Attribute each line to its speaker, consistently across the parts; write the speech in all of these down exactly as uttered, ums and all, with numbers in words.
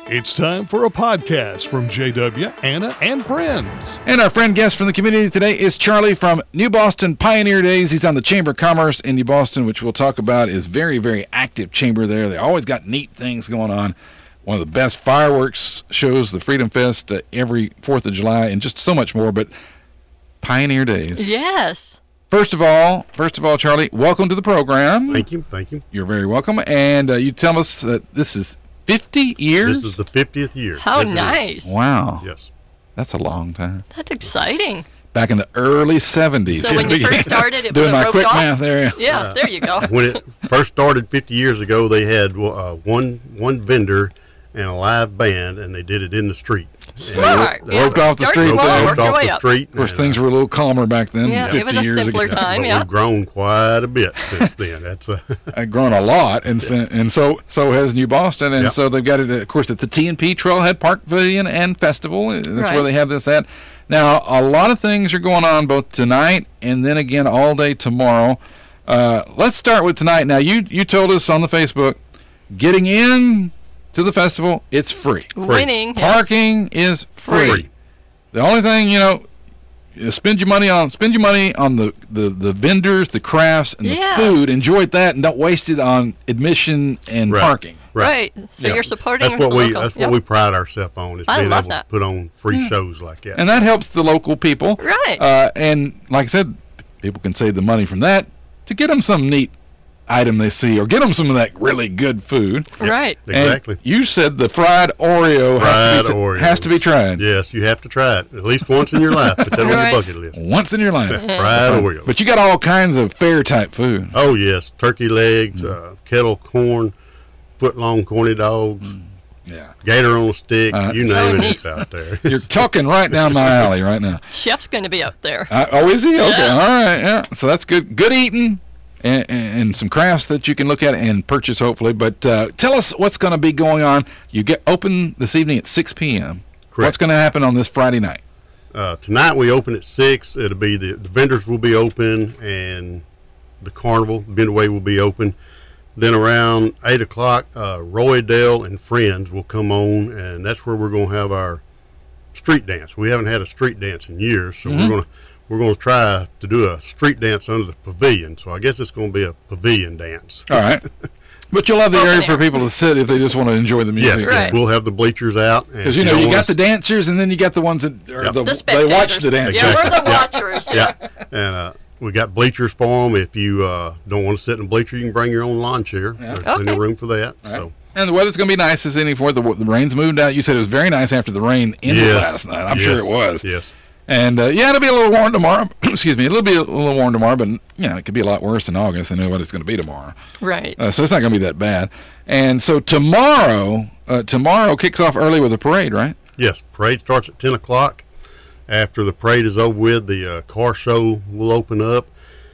Speaker 1: It's time for a podcast from J W, Anna, and friends.
Speaker 2: And our friend guest from the community today is Charlie from New Boston Pioneer Days. He's on the Chamber of Commerce in New Boston, which we'll talk about is very, very active chamber there. They always got neat things going on. One of the best fireworks shows, the Freedom Fest, uh, every fourth of July, and just so much more. But Pioneer Days.
Speaker 3: Yes.
Speaker 2: First of all, first of all, Charlie, welcome to the program.
Speaker 4: Thank you, thank you.
Speaker 2: You're very welcome. And uh, you tell us that this is fifty years?
Speaker 4: This is the fiftieth year.
Speaker 3: How
Speaker 4: yes,
Speaker 3: nice.
Speaker 2: Wow.
Speaker 4: Yes.
Speaker 2: That's a long time.
Speaker 3: That's exciting.
Speaker 2: Back in the early seventies.
Speaker 3: So when you first started, it
Speaker 2: Doing
Speaker 3: was
Speaker 2: my
Speaker 3: roped
Speaker 2: quick
Speaker 3: off?
Speaker 2: math there.
Speaker 3: Yeah,
Speaker 4: Uh,
Speaker 3: there you go.
Speaker 4: When it first started fifty years ago, they had uh, one one vendor and a live band, and they did it in the street.
Speaker 3: Smart.
Speaker 2: And roped off the
Speaker 3: Start
Speaker 2: street
Speaker 3: small,
Speaker 2: there.
Speaker 3: work
Speaker 4: Roped
Speaker 3: your
Speaker 4: off
Speaker 3: way
Speaker 4: the
Speaker 3: up.
Speaker 4: street.
Speaker 2: Of course,
Speaker 4: and,
Speaker 2: things
Speaker 4: uh,
Speaker 2: were a little calmer back then.
Speaker 3: Yeah, it
Speaker 2: fifty
Speaker 3: was a
Speaker 2: years
Speaker 3: simpler
Speaker 2: ago.
Speaker 3: time.
Speaker 4: but
Speaker 3: yeah.
Speaker 4: we've grown quite a bit since then. That's a
Speaker 2: I've grown a lot, and so, and so so has New Boston, and
Speaker 4: Yep.
Speaker 2: so they've got it, of course, at the T and P Trailhead Park Pavilion and Festival. That's
Speaker 3: Right.
Speaker 2: where they have this at. Now, a lot of things are going on both tonight and then again all day tomorrow. Uh, let's start with tonight. Now, you you told us on the Facebook, getting in to the festival, it's free.
Speaker 3: Winning. Yeah.
Speaker 2: Parking is free.
Speaker 4: free.
Speaker 2: The only thing, you know, is spend your money on spend your money on the, the, the vendors, the crafts, and
Speaker 3: Yeah.
Speaker 2: the food. Enjoy that, and don't waste it on admission and
Speaker 4: Right.
Speaker 2: parking.
Speaker 3: Right. So
Speaker 4: Yeah.
Speaker 3: you're supporting
Speaker 4: That's what we
Speaker 3: local.
Speaker 4: that's what
Speaker 3: Yep.
Speaker 4: we pride ourselves on is
Speaker 3: I
Speaker 4: being
Speaker 3: love
Speaker 4: able
Speaker 3: that.
Speaker 4: to put on free shows like that.
Speaker 2: And that helps the local people.
Speaker 3: Right.
Speaker 2: Uh, and like I said, people can save the money from that to get them some neat item they see, or get them some of that really good food.
Speaker 3: Right.
Speaker 2: And
Speaker 4: Exactly.
Speaker 2: you said the fried Oreo
Speaker 4: Fried
Speaker 2: has, to be,
Speaker 4: Oreos.
Speaker 2: has to be tried
Speaker 4: Yes, you have to try it at least once in your life. Put that on
Speaker 3: Right.
Speaker 4: your bucket list.
Speaker 2: once in your life.
Speaker 4: Fried Oreos.
Speaker 2: But you got all kinds of fair type food.
Speaker 4: Oh yes, turkey legs, uh, kettle corn, foot long corny dogs,
Speaker 2: Yeah.
Speaker 4: gator on a stick.
Speaker 2: Uh,
Speaker 4: you
Speaker 3: So
Speaker 4: name it,
Speaker 3: neat.
Speaker 4: it's out there.
Speaker 2: You're talking right down my alley right now.
Speaker 3: Chef's going to be up there.
Speaker 2: Uh, oh, is he? Okay,
Speaker 3: Yeah.
Speaker 2: all right, yeah. So that's good. Good eating, and, and, and some crafts that you can look at and purchase, hopefully. But uh, tell us what's going to be going on. You get open this evening at six p.m.
Speaker 4: Correct.
Speaker 2: What's going to happen on this Friday night?
Speaker 4: Uh, tonight we open at six. It'll be the, the vendors will be open and the carnival, Midway will be open. Then around eight o'clock, uh, Roy Dale and friends will come on, and that's where we're going to have our street dance. We haven't had a street dance in years, so
Speaker 2: Mhm.
Speaker 4: we're going to we're going to try to do a street dance under the pavilion. So I guess it's going to be a pavilion dance.
Speaker 2: All right. But you'll have the
Speaker 3: Open
Speaker 2: area for
Speaker 3: air.
Speaker 2: people to sit if they just want to enjoy the music.
Speaker 4: Yes,
Speaker 3: Right.
Speaker 4: we'll have the bleachers out. and
Speaker 2: Because, you
Speaker 4: if
Speaker 2: know, you
Speaker 4: don't
Speaker 2: got
Speaker 4: wanna
Speaker 2: the dancers, and then you got the ones that are
Speaker 4: Yep.
Speaker 2: the,
Speaker 3: The
Speaker 2: they
Speaker 3: spectators.
Speaker 2: watch the dance.
Speaker 3: Yeah, we're the
Speaker 4: Exactly. Yeah.
Speaker 3: watchers. Yeah.
Speaker 4: Yeah, and uh, we got bleachers for them. If you uh, don't want to sit in a bleacher, you can bring your own lawn chair.
Speaker 2: Yeah.
Speaker 4: There's plenty of
Speaker 3: Okay.
Speaker 4: room for that.
Speaker 2: All right.
Speaker 4: So
Speaker 2: And the weather's going to be nice as any for the, the rain's moved out. You said it was very nice after the rain ended
Speaker 4: Yes.
Speaker 2: last night. I'm sure
Speaker 4: Yes.
Speaker 2: it was.
Speaker 4: Yes.
Speaker 2: And, uh, yeah, it'll be a little warm tomorrow. Excuse me. It'll be a little warm tomorrow, but, you know, it could be a lot worse in August. I know what it's going to be tomorrow.
Speaker 3: Right.
Speaker 2: Uh, so it's not going to be that bad. And so tomorrow, uh, tomorrow kicks off early with a parade, right?
Speaker 4: Yes. Parade starts at ten o'clock. After the parade is over with, the uh, car show will open up.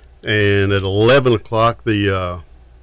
Speaker 4: And at eleven o'clock, the uh,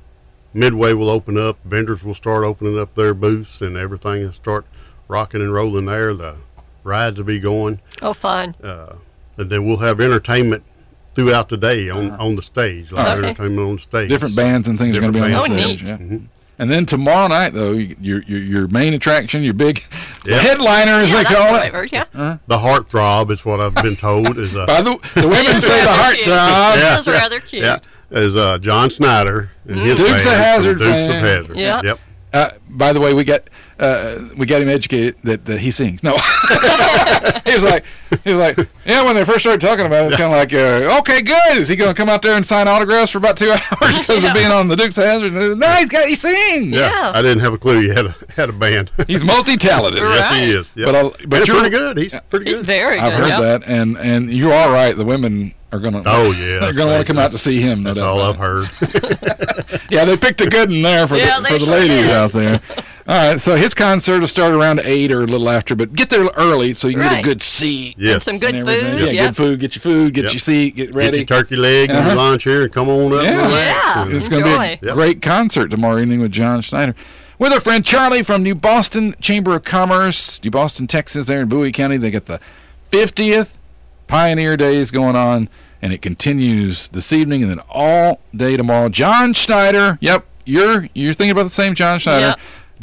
Speaker 4: Midway will open up. Vendors will start opening up their booths, and everything will start rocking and rolling there. The rides will be going.
Speaker 3: Oh, fun.
Speaker 4: Uh, and then we'll have entertainment throughout the day on,
Speaker 2: Uh-huh.
Speaker 4: on the stage, like
Speaker 3: Okay.
Speaker 4: entertainment on the stage.
Speaker 2: Different bands and things are going to be on the
Speaker 4: Different
Speaker 2: stage.
Speaker 3: bands.
Speaker 2: Yeah.
Speaker 3: Oh,
Speaker 4: neat.
Speaker 2: And then tomorrow night, though, your your, your main attraction, your big the
Speaker 4: Yep.
Speaker 2: headliner, as
Speaker 3: Yeah,
Speaker 2: they
Speaker 3: that's
Speaker 2: call
Speaker 3: the
Speaker 2: it.
Speaker 3: right word, yeah.
Speaker 4: The Heartthrob is what I've been told. Is uh,
Speaker 2: By the, the women
Speaker 3: It's
Speaker 2: say the
Speaker 3: rather cute.
Speaker 2: heartthrob.
Speaker 4: Yeah.
Speaker 3: It is rather cute.
Speaker 4: yeah, is uh, John Snyder and his
Speaker 2: Dukes of
Speaker 4: band from
Speaker 2: Hazzard
Speaker 4: Dukes
Speaker 2: fame.
Speaker 4: of Hazzard.
Speaker 3: Yeah.
Speaker 4: Yep.
Speaker 2: Uh, by the way, we got uh, we got him educated that, that he sings. No, he was like he was like yeah. When they first started talking about it, it's kind of like uh, okay, good. Is he going to come out there and sign autographs for about two hours because
Speaker 3: Yeah.
Speaker 2: of being on the Dukes of Hazzard? No, he's got he sings.
Speaker 4: Yeah.
Speaker 3: Yeah.
Speaker 4: I didn't have a clue he had a, had a band.
Speaker 2: He's multi-talented.
Speaker 3: Right.
Speaker 4: Yes, he is. Yep.
Speaker 2: But I'll- but
Speaker 4: And
Speaker 2: you're-
Speaker 4: pretty good. He's pretty
Speaker 3: He's
Speaker 4: good.
Speaker 3: very good.
Speaker 2: I've heard
Speaker 3: yeah.
Speaker 2: that, and and you are right. The women are going to
Speaker 4: Oh, yeah.
Speaker 2: they're going to want to come out to see him. No
Speaker 4: That's
Speaker 2: doubt
Speaker 4: all
Speaker 2: about
Speaker 4: I've
Speaker 2: it.
Speaker 4: heard.
Speaker 2: Yeah, they picked a good one there for
Speaker 3: Yeah,
Speaker 2: the,
Speaker 3: they
Speaker 2: for the
Speaker 3: sure
Speaker 2: ladies
Speaker 3: did.
Speaker 2: out there. All right, so his concert will start around eight or a little after, but get there early so you can get a
Speaker 3: Right.
Speaker 2: good seat.
Speaker 4: Yes.
Speaker 3: Some good
Speaker 2: and everything.
Speaker 3: food.
Speaker 2: Yeah,
Speaker 3: Yeah.
Speaker 2: good food. Get your food. Get
Speaker 4: Yep.
Speaker 2: your seat. Get
Speaker 4: Get
Speaker 2: ready.
Speaker 4: your turkey leg and
Speaker 2: Uh-huh.
Speaker 4: your lawn chair and come on up.
Speaker 2: Yeah.
Speaker 4: and relax.
Speaker 3: Yeah.
Speaker 4: And-
Speaker 2: It's going to be a
Speaker 3: Enjoy.
Speaker 4: Yep.
Speaker 2: great concert tomorrow evening with John Schneider. With our friend Charlie from New Boston Chamber of Commerce, New Boston, Texas, there in Bowie County. They got the fiftieth Pioneer Days going on, and it continues this evening and then all day tomorrow. John Schneider, yep, you're you're thinking about the same John Schneider.
Speaker 3: Yep.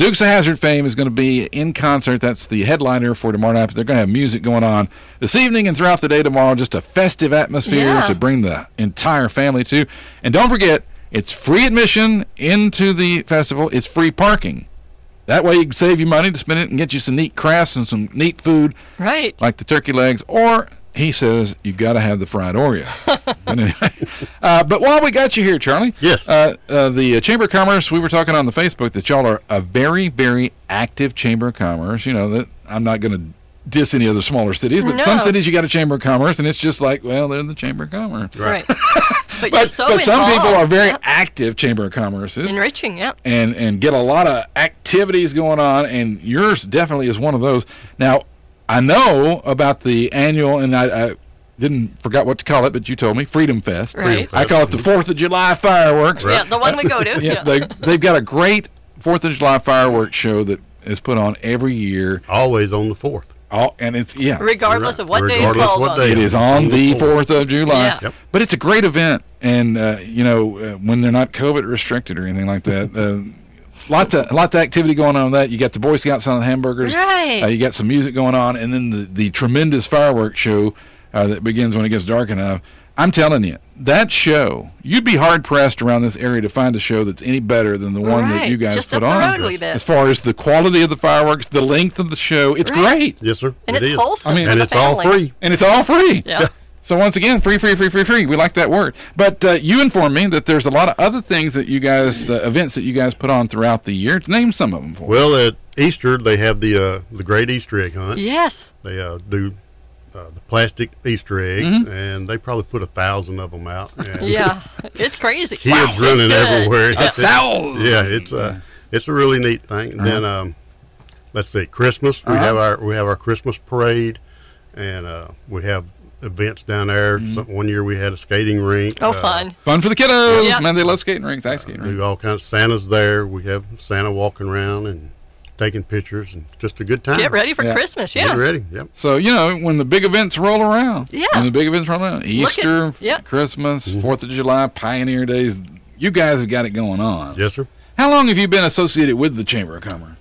Speaker 2: Dukes of Hazzard fame is going to be in concert. That's the headliner for tomorrow night. They're going to have music going on this evening and throughout the day tomorrow. Just a festive atmosphere
Speaker 3: Yeah.
Speaker 2: to bring the entire family to. And don't forget, it's free admission into the festival. It's free parking. That way you can save you money to spend it and get you some neat crafts and some neat food
Speaker 3: Right.
Speaker 2: like the turkey legs, or he says you got to have the fried Oreo. But anyway, uh, but while we got you here, Charlie,
Speaker 4: Yes.
Speaker 2: uh, uh, the uh, Chamber of Commerce, we were talking on the Facebook that y'all are a very, very active Chamber of Commerce. You know, that I'm not going to diss any other smaller cities, but
Speaker 3: No.
Speaker 2: some cities you got a Chamber of Commerce, and it's just like, well, they're the Chamber of Commerce.
Speaker 3: Right. But, you're
Speaker 2: But,
Speaker 3: so
Speaker 2: but some people are
Speaker 3: involved.
Speaker 2: very
Speaker 3: Yep.
Speaker 2: active Chamber of Commerces.
Speaker 3: Enriching, yeah.
Speaker 2: and and get a lot of activities going on, and yours definitely is one of those. Now, I know about the annual, and I, I didn't forgot what to call it, but you told me Freedom Fest.
Speaker 3: Right.
Speaker 2: I call it the Fourth of July fireworks.
Speaker 3: Yeah, the one we go to.
Speaker 2: Yeah,
Speaker 3: Yeah.
Speaker 2: they they've got a great Fourth of July fireworks show that is put on every year.
Speaker 4: Always on the fourth.
Speaker 2: All and it's yeah,
Speaker 3: Regardless of what day it
Speaker 4: Regardless
Speaker 3: falls
Speaker 4: what
Speaker 3: on.
Speaker 4: day.
Speaker 2: it is on the Fourth of July.
Speaker 3: Yeah.
Speaker 4: Yep.
Speaker 2: But it's a great event, and uh, you know uh, when they're not COVID restricted or anything like that. Uh, Lots of lots of activity going on with that. You got the Boy Scouts selling hamburgers.
Speaker 3: Right.
Speaker 2: Uh, you got some music going on, and then the, the tremendous fireworks show uh, that begins when it gets dark enough. I'm telling you, that show, you'd be hard pressed around this area to find a show that's any better than the one that
Speaker 3: Right.
Speaker 2: you guys
Speaker 3: Just
Speaker 2: put
Speaker 3: up the
Speaker 2: on.
Speaker 3: road a wee bit.
Speaker 2: As far as the quality of the fireworks, the length of the show, it's
Speaker 3: Right.
Speaker 2: great,
Speaker 4: Yes, sir.
Speaker 3: And
Speaker 4: It
Speaker 3: it's
Speaker 4: is.
Speaker 3: wholesome
Speaker 2: I mean-
Speaker 3: for
Speaker 4: And
Speaker 3: the
Speaker 4: it's all
Speaker 3: family.
Speaker 4: free.
Speaker 2: and it's all free.
Speaker 3: Yeah.
Speaker 2: So once again, free, free, free, free, free. We like that word. But uh, you informed me that there's a lot of other things that you guys, uh, events that you guys put on throughout the year. Name some of them for me.
Speaker 4: Well, at Easter they have the uh, the Great Easter Egg Hunt.
Speaker 3: Yes.
Speaker 4: They uh, do uh, the plastic Easter eggs,
Speaker 2: Mm-hmm.
Speaker 4: and they probably put a thousand of them out. And
Speaker 3: Yeah. It's crazy.
Speaker 4: kids
Speaker 3: Wow, it's
Speaker 4: running
Speaker 3: good.
Speaker 4: everywhere.
Speaker 2: A thousand.
Speaker 4: Yeah, it's uh, it's a really neat thing. And then um, let's see, Christmas. We
Speaker 2: Uh-huh.
Speaker 4: have our we have our Christmas parade, and uh, we have events down there.
Speaker 2: Mm-hmm.
Speaker 4: Some, one year we had a skating rink.
Speaker 3: Oh,
Speaker 4: uh,
Speaker 3: fun.
Speaker 2: Fun for the kiddos.
Speaker 3: Yep.
Speaker 2: Man, they love skating rinks. I skate rinks.
Speaker 4: Do all kinds of Santa's there. We have Santa walking around and taking pictures, and just a good time.
Speaker 3: Get ready for
Speaker 2: Yeah.
Speaker 3: Christmas.
Speaker 4: Get
Speaker 3: Yeah.
Speaker 4: ready. Yep.
Speaker 2: So, you know, when the big events roll around.
Speaker 3: Yeah.
Speaker 2: When the big events roll around. Easter,
Speaker 3: at- yep.
Speaker 2: Christmas, fourth of July, Pioneer Days. You guys have got it going on.
Speaker 4: Yes, sir.
Speaker 2: How long have you been associated with the Chamber of Commerce?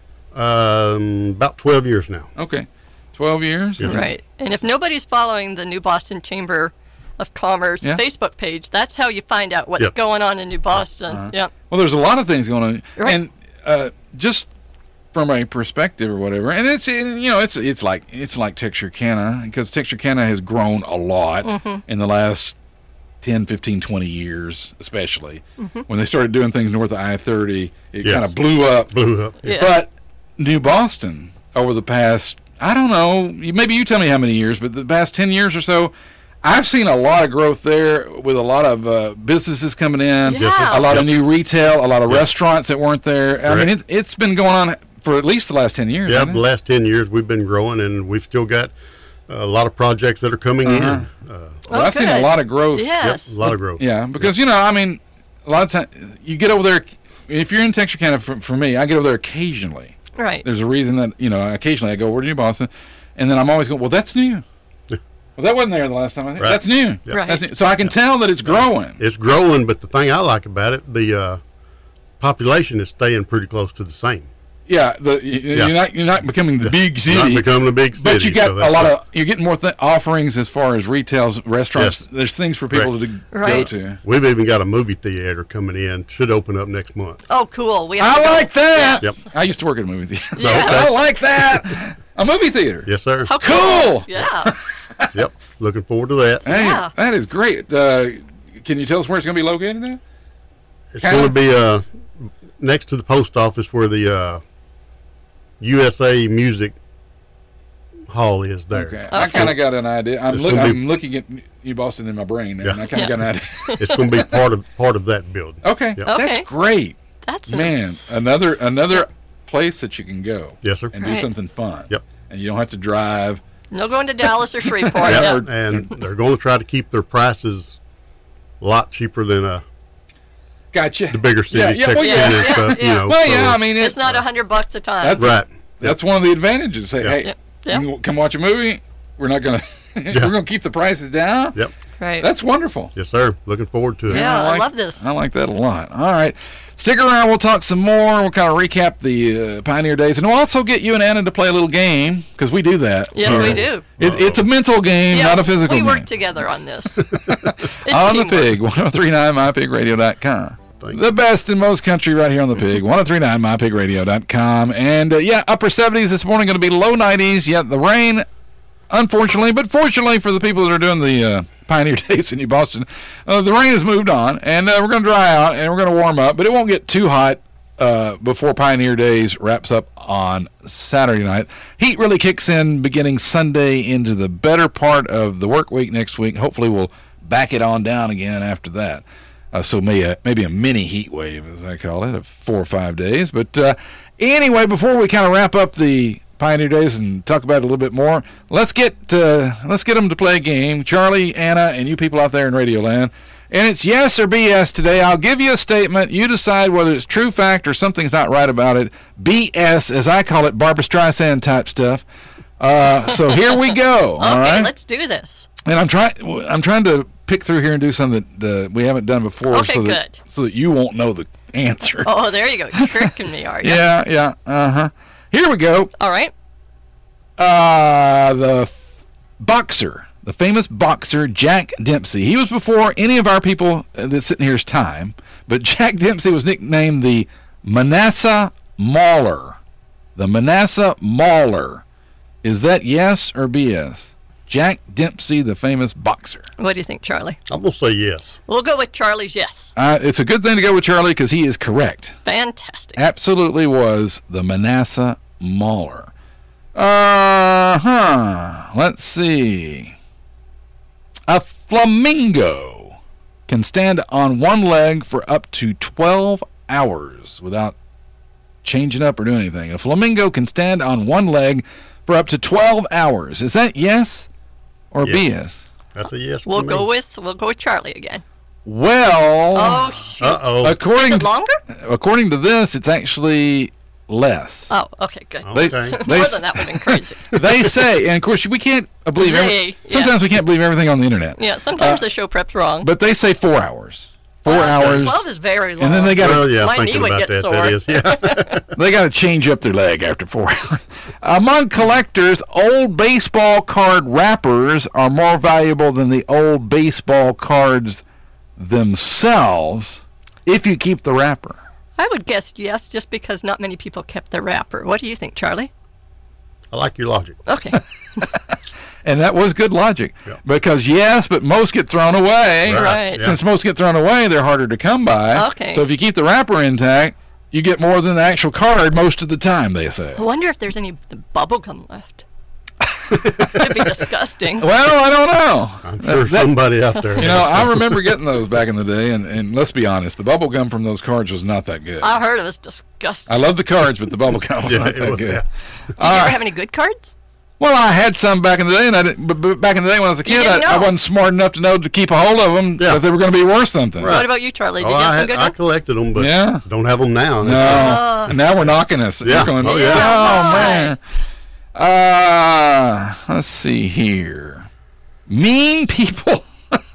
Speaker 4: Um, about twelve years now.
Speaker 2: Okay. twelve years?
Speaker 4: Yeah.
Speaker 3: Right. And if nobody's following the New Boston Chamber of Commerce
Speaker 2: Yeah.
Speaker 3: Facebook page, that's how you find out what's
Speaker 4: Yep.
Speaker 3: going on in New Boston.
Speaker 2: Uh-huh.
Speaker 3: Yep.
Speaker 2: Well, there's a lot of things going on.
Speaker 3: Right.
Speaker 2: And uh, just from a perspective or whatever, and it's, you know, it's it's like it's like Texarkana, because Texarkana has grown a lot
Speaker 3: Mm-hmm.
Speaker 2: in the last ten, fifteen, twenty years, especially. When they started doing things north of I thirty, it
Speaker 4: Yes.
Speaker 2: kind of blew up.
Speaker 4: Blew up.
Speaker 3: Yeah.
Speaker 2: But New Boston, over the past, I don't know, you- maybe you tell me how many years, but the past ten years or so, I've seen a lot of growth there with a lot of uh, businesses coming in,
Speaker 3: Yeah.
Speaker 2: a lot of new retail, a lot of restaurants that weren't there. I mean,
Speaker 4: Correct.
Speaker 2: it, it's been going on for at least the last ten years.
Speaker 4: Yeah,
Speaker 2: hasn't
Speaker 4: the
Speaker 2: it?
Speaker 4: last ten years we've been growing, and we've still got a lot of projects that are coming
Speaker 2: Uh-huh.
Speaker 4: in. Uh,
Speaker 2: Well, I've seen a
Speaker 3: good.
Speaker 2: lot of growth.
Speaker 3: Yes.
Speaker 4: yep, a lot of growth.
Speaker 2: Yeah, because, you know, I mean, a lot of times you get over there, if you're in Texarkana, for, for me, I get over there occasionally.
Speaker 3: Right.
Speaker 2: There's a reason that, you know, occasionally I go over to New Boston, and then I'm always going, well, that's new.
Speaker 4: Yeah.
Speaker 2: Well, that wasn't there the last time I think.
Speaker 4: Right.
Speaker 2: That's new.
Speaker 4: Yeah.
Speaker 3: Right.
Speaker 2: That's new. So I can tell that it's growing.
Speaker 4: It's growing, but the thing I like about it, the uh, population is staying pretty close to the same.
Speaker 2: Yeah, the, you,
Speaker 4: Yeah.
Speaker 2: you're not you're not becoming the big city.
Speaker 4: Not becoming a big city.
Speaker 2: But you got
Speaker 4: so
Speaker 2: a
Speaker 4: that's
Speaker 2: lot
Speaker 4: right.
Speaker 2: of you're getting more th- offerings as far as retail, restaurants.
Speaker 4: Yes.
Speaker 2: There's things for people to go
Speaker 3: Right.
Speaker 2: to.
Speaker 4: We've even got a movie theater coming in. Should open up next month.
Speaker 3: Oh, cool. We have
Speaker 2: I
Speaker 3: to go.
Speaker 2: like that.
Speaker 4: Yep.
Speaker 2: I used to work at a movie theater.
Speaker 3: Yeah.
Speaker 2: I like that. A movie theater.
Speaker 4: Yes, sir.
Speaker 3: How
Speaker 2: Cool.
Speaker 3: Yeah.
Speaker 4: Yep. Looking forward to that.
Speaker 2: Hey,
Speaker 3: Yeah.
Speaker 2: that is great. Uh, can you tell us where it's going to be located at?
Speaker 4: It's
Speaker 2: Kinda.
Speaker 4: going to be uh, next to the post office where the uh, U S A Music Hall is there.
Speaker 2: Okay. I kind of got an idea. I'm,
Speaker 4: It's
Speaker 2: look,
Speaker 4: gonna be-
Speaker 2: I'm looking at New Boston in my brain, now,
Speaker 4: Yeah.
Speaker 2: and I kind of
Speaker 3: Yeah.
Speaker 2: got an idea.
Speaker 4: It's going to be part of part of that building.
Speaker 2: Okay,
Speaker 4: Yep.
Speaker 3: Okay.
Speaker 2: that's great,
Speaker 3: That's
Speaker 2: man. Another another place that you can go
Speaker 4: Yes, sir.
Speaker 2: and do
Speaker 3: Right.
Speaker 2: something fun.
Speaker 4: Yep.
Speaker 2: And you don't have to drive.
Speaker 3: No going to Dallas or Shreveport.
Speaker 2: Yeah.
Speaker 3: Yeah.
Speaker 2: or-
Speaker 4: And they're going to try to keep their prices a lot cheaper than uh,
Speaker 2: Gotcha.
Speaker 4: the bigger cities,
Speaker 2: Yeah, yeah, well,
Speaker 4: Texarkana
Speaker 2: yeah,
Speaker 4: and
Speaker 3: yeah,
Speaker 4: stuff.
Speaker 3: yeah.
Speaker 4: You know,
Speaker 2: Well,
Speaker 4: so-
Speaker 2: yeah. I mean,
Speaker 3: It's
Speaker 2: it's
Speaker 3: not a hundred bucks a time.
Speaker 2: That's
Speaker 4: right.
Speaker 2: That's one of the advantages. Say,
Speaker 4: Yeah.
Speaker 2: hey,
Speaker 3: Yep. Yep.
Speaker 2: you can come watch a movie. We're not gonna. We're gonna keep the prices down.
Speaker 4: Yep.
Speaker 3: Right.
Speaker 2: That's wonderful.
Speaker 4: Yes, sir. Looking forward to it.
Speaker 3: Yeah, I
Speaker 2: like-
Speaker 3: love this.
Speaker 2: I like that a lot. All right. Stick around. We'll talk some more. We'll kind of recap the uh, Pioneer Days. And we'll also get you and Anna to play a little game, because we do that.
Speaker 3: Yes,
Speaker 2: here.
Speaker 3: we do.
Speaker 2: It, it's a mental game,
Speaker 3: Yeah,
Speaker 2: not a physical
Speaker 3: we
Speaker 2: game.
Speaker 3: work together on this. It's
Speaker 2: On the
Speaker 3: teamwork.
Speaker 2: Pig, ten thirty-nine my pig radio dot com.
Speaker 4: Thank
Speaker 2: The best in most country right here on the Pig, ten thirty-nine my pig radio dot com. And uh, yeah, upper seventies this morning, going to be low nineties. Yet the rain, unfortunately, but fortunately for the people that are doing the uh, Pioneer Days in New Boston, uh, the rain has moved on, and uh, we're going to dry out, and we're going to warm up, but it won't get too hot uh, before Pioneer Days wraps up on Saturday night. Heat really kicks in beginning Sunday into the better part of the work week next week. Hopefully we'll back it on down again after that. Uh, so maybe a, maybe a mini heat wave, as I call it, of four or five days. But uh, anyway, before we kind of wrap up the Pioneer Days and talk about it a little bit more, let's get uh, let's get them to play a game. Charlie, Anna, and you people out there in Radio Land. And it's yes or B S today. I'll give you a statement. You decide whether it's true fact or something's not right about it. B S, as I call it, Barbra Streisand type stuff. Uh, so here we go.
Speaker 3: Okay,
Speaker 2: all right.
Speaker 3: let's do this.
Speaker 2: And I'm trying. I'm trying to pick through here and do something that uh, we haven't done before,
Speaker 3: Okay,
Speaker 2: so that
Speaker 3: good.
Speaker 2: so that you won't know the answer.
Speaker 3: Oh, there you go. You're tricking me, are you?
Speaker 2: Yeah, yeah. Uh huh. Here we go.
Speaker 3: All right.
Speaker 2: Uh, the f- boxer, the famous boxer Jack Dempsey. He was before any of our people uh, that's sitting here's time, but Jack Dempsey was nicknamed the Manasseh Mauler. The Manasseh Mauler. Is that yes or B S? Jack Dempsey, the famous boxer.
Speaker 3: What do you think, Charlie?
Speaker 4: I'm going to say yes.
Speaker 3: We'll go with Charlie's yes.
Speaker 2: Uh, it's a good thing to go with Charlie because he is correct.
Speaker 3: Fantastic.
Speaker 2: Absolutely was the Manasseh Mauler. Uh huh. Let's see. A flamingo can stand on one leg for up to twelve hours without changing up or doing anything. A flamingo can stand on one leg for up to twelve hours. Is that yes or
Speaker 4: Yes.
Speaker 2: B S?
Speaker 4: That's a yes.
Speaker 3: We'll
Speaker 4: for
Speaker 3: go
Speaker 4: me.
Speaker 3: with we'll go with Charlie again.
Speaker 2: Well,
Speaker 3: Oh shoot.
Speaker 4: Uh-oh.
Speaker 2: according
Speaker 3: Is it
Speaker 2: to,
Speaker 3: longer?
Speaker 2: according to this, it's actually less.
Speaker 3: Oh, okay, good.
Speaker 2: They-
Speaker 4: Okay.
Speaker 2: they
Speaker 3: More
Speaker 2: s-
Speaker 3: than that would have been crazy.
Speaker 2: They say, and of course we can't believe. Every,
Speaker 3: They, yeah.
Speaker 2: sometimes we can't believe everything on the internet.
Speaker 3: Yeah, sometimes
Speaker 2: Uh,
Speaker 3: the show prep's wrong.
Speaker 2: But they say four hours. Four
Speaker 3: Well,
Speaker 2: hours.
Speaker 3: twelve is very long.
Speaker 2: And then they got
Speaker 4: Well,
Speaker 2: to
Speaker 4: yeah,
Speaker 3: My knee
Speaker 4: thinking
Speaker 3: would
Speaker 4: about
Speaker 3: get
Speaker 4: that, that is. Yeah.
Speaker 2: they got to change up their leg after four hours. Among collectors, old baseball card wrappers are more valuable than the old baseball cards themselves if you keep the wrapper.
Speaker 3: I would guess yes, just because not many people kept their wrapper. What do you think, Charlie?
Speaker 4: I like your logic.
Speaker 3: Okay.
Speaker 2: And that was good logic.
Speaker 4: Yeah.
Speaker 2: Because, yes, but most get thrown away.
Speaker 4: Right.
Speaker 3: Right.
Speaker 4: Yeah.
Speaker 2: Since most get thrown away, they're harder to come by.
Speaker 3: Okay.
Speaker 2: So if you keep the wrapper intact, you get more than the actual card most of the time, they say.
Speaker 3: I wonder if there's any bubble gum left. It'd be disgusting.
Speaker 2: Well, I don't know.
Speaker 4: I'm sure
Speaker 2: That-
Speaker 4: somebody out there.
Speaker 2: You know, I remember getting those back in the day, and, and let's be honest, the bubble gum from those cards was not that good.
Speaker 3: I heard it was disgusting.
Speaker 2: I love the cards, but the bubble gum was
Speaker 4: Yeah,
Speaker 2: not
Speaker 4: it
Speaker 2: that
Speaker 4: was,
Speaker 2: good.
Speaker 4: yeah.
Speaker 3: Did you ever have any good cards?
Speaker 2: Well, I had some back in the day, and I didn't, but, but back in the day when I was a
Speaker 3: You
Speaker 2: kid, I,
Speaker 3: didn't
Speaker 2: I
Speaker 3: know.
Speaker 2: wasn't smart enough to know to keep a hold of them
Speaker 4: Yeah.
Speaker 2: that they were going to be worth something.
Speaker 3: What about you, Charlie? Did
Speaker 4: Oh,
Speaker 3: you have
Speaker 4: I,
Speaker 3: some
Speaker 4: had,
Speaker 3: good
Speaker 4: I
Speaker 3: ones?
Speaker 4: collected them, but
Speaker 2: Yeah.
Speaker 4: don't have them now.
Speaker 2: No, and now we're knocking us. We're
Speaker 4: Yeah.
Speaker 2: going,
Speaker 4: Oh,
Speaker 2: yeah.
Speaker 3: yeah.
Speaker 2: Oh, man. Uh, let's see here. Mean people.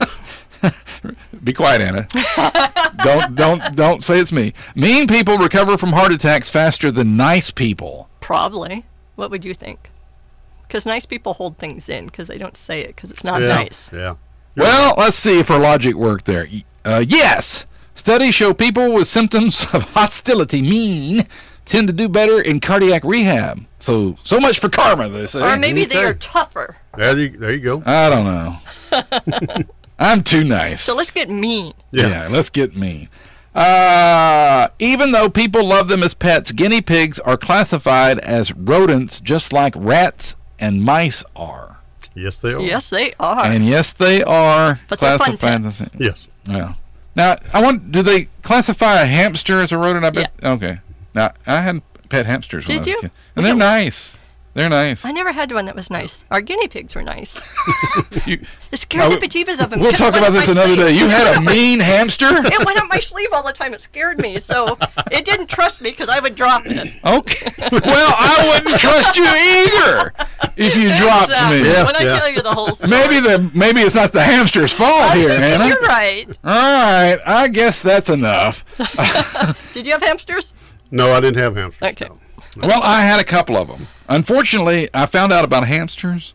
Speaker 2: Be quiet, Anna. don't don't don't say it's me. Mean people recover from heart attacks faster than nice people.
Speaker 3: Probably. What would you think? Because nice people hold things in because they don't say it because it's not
Speaker 4: Yeah.
Speaker 3: nice.
Speaker 4: Yeah.
Speaker 2: Well, let's see if our logic worked there. Uh, yes, studies show people with symptoms of hostility, mean, tend to do better in cardiac rehab. So so much for karma, they say.
Speaker 3: Or maybe they
Speaker 4: Okay.
Speaker 3: are tougher.
Speaker 4: There you, there you go.
Speaker 2: I don't know. I'm too nice.
Speaker 3: So let's get mean.
Speaker 2: Yeah, let's get mean. Uh, even though people love them as pets, guinea pigs are classified as rodents just like rats and mice are.
Speaker 4: Yes, they are.
Speaker 3: Yes, they are.
Speaker 2: And yes, they are
Speaker 3: But they're fun
Speaker 2: classified
Speaker 3: pets.
Speaker 2: the same.
Speaker 4: Yes.
Speaker 2: Yeah. Now, I want, do they classify a hamster as a rodent? I bet. Okay. Now, I had pet hamsters when
Speaker 3: Did
Speaker 2: I was
Speaker 3: you?
Speaker 2: a kid. And they're nice. They're nice.
Speaker 3: I never had one that was nice. Our guinea pigs were nice.
Speaker 2: You,
Speaker 3: It scared
Speaker 2: No,
Speaker 3: the bejeebus of them.
Speaker 2: we'll
Speaker 3: It
Speaker 2: talk
Speaker 3: went
Speaker 2: about
Speaker 3: up
Speaker 2: this
Speaker 3: my
Speaker 2: another
Speaker 3: sleeve.
Speaker 2: day. You had a mean hamster?
Speaker 3: It went up my sleeve all the time. It scared me. So it didn't trust me because I would drop it.
Speaker 2: Okay. Well, I wouldn't trust you either if you dropped
Speaker 3: Exactly.
Speaker 2: me.
Speaker 4: Yeah,
Speaker 3: When I
Speaker 4: yeah.
Speaker 3: tell you the whole story.
Speaker 2: Maybe the maybe it's not the hamster's fault here, Hannah.
Speaker 3: You're right.
Speaker 2: All right, I guess that's enough.
Speaker 3: Did you have hamsters?
Speaker 4: No, I didn't have hamsters.
Speaker 3: Okay.
Speaker 4: no.
Speaker 2: Well, I had a couple of them. Unfortunately, I found out about hamsters.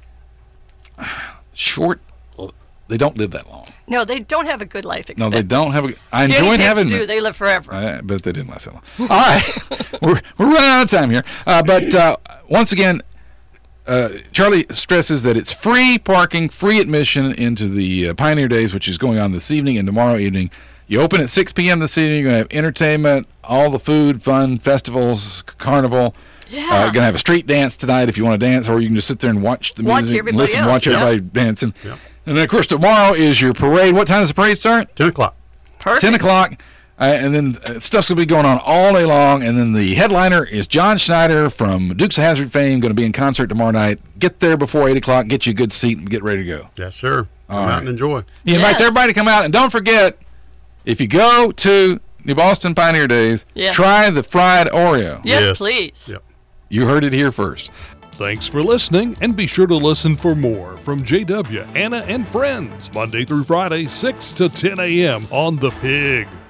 Speaker 2: Short, they don't live that long.
Speaker 3: No, they don't have a good life
Speaker 2: No,
Speaker 3: expectancy.
Speaker 2: they don't have a. I
Speaker 3: Guinea
Speaker 2: enjoyed
Speaker 3: pigs
Speaker 2: having
Speaker 3: do.
Speaker 2: them.
Speaker 3: They live forever.
Speaker 2: Uh, but they didn't last that long. All right, we're we're running out of time here. Uh, but uh, once again, uh, Charlie stresses that it's free parking, free admission into the uh, Pioneer Days, which is going on this evening and tomorrow evening. You open at six p.m. this evening. You're going to have entertainment, all the food, fun, festivals, c- carnival.
Speaker 3: Yeah.
Speaker 2: Uh, going to have a street dance tonight if you want to dance, or you can just sit there and watch the
Speaker 3: Watch
Speaker 2: music, and
Speaker 3: everybody
Speaker 2: listen,
Speaker 3: else,
Speaker 2: watch
Speaker 3: yeah.
Speaker 2: everybody dancing.
Speaker 4: Yep.
Speaker 2: And then, of course, tomorrow is your parade. What time does the parade start?
Speaker 4: ten o'clock.
Speaker 3: Perfect.
Speaker 2: ten o'clock. Uh, and then uh, stuff's going to be going on all day long. And then the headliner is John Schneider from Dukes of Hazzard fame, going to be in concert tomorrow night. Get there before eight o'clock, get you a good seat, and get ready to go.
Speaker 4: Yes, sir. Come
Speaker 2: All
Speaker 4: out
Speaker 2: right.
Speaker 4: and enjoy.
Speaker 2: He invites
Speaker 3: Yes.
Speaker 2: everybody to come out. And don't forget, if you go to New Boston Pioneer Days,
Speaker 3: Yes.
Speaker 2: try the fried Oreo.
Speaker 3: Yes,
Speaker 4: Yes.
Speaker 3: please.
Speaker 4: Yep.
Speaker 2: You heard it here first.
Speaker 1: Thanks for listening, and be sure to listen for more from J W, Anna, and Friends, Monday through Friday, six to ten a.m. on The Pig.